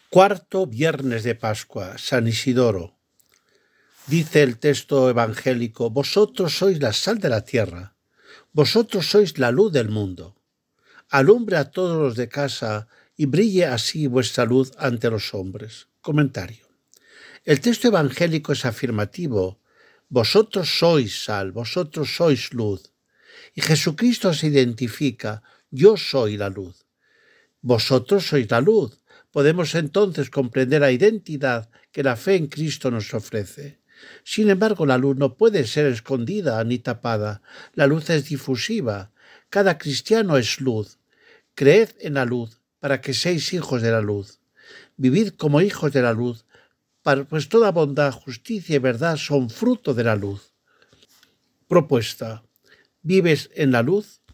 Cuarto viernes de Pascua, San Isidoro. Dice el texto evangélico: vosotros sois la sal de la tierra, vosotros sois la luz del mundo. Alumbre a todos los de casa y brille así vuestra luz ante los hombres. Comentario. El texto evangélico es afirmativo. Vosotros sois sal, vosotros sois luz. Y Jesucristo se identifica: yo soy la luz. Vosotros sois la luz. Podemos entonces comprender la identidad que la fe en Cristo nos ofrece. Sin embargo, la luz no puede ser escondida ni tapada. La luz es difusiva. Cada cristiano es luz. Creed en la luz para que seáis hijos de la luz. Vivid como hijos de la luz, pues toda bondad, justicia y verdad son fruto de la luz. Propuesta: ¿vives en la luz?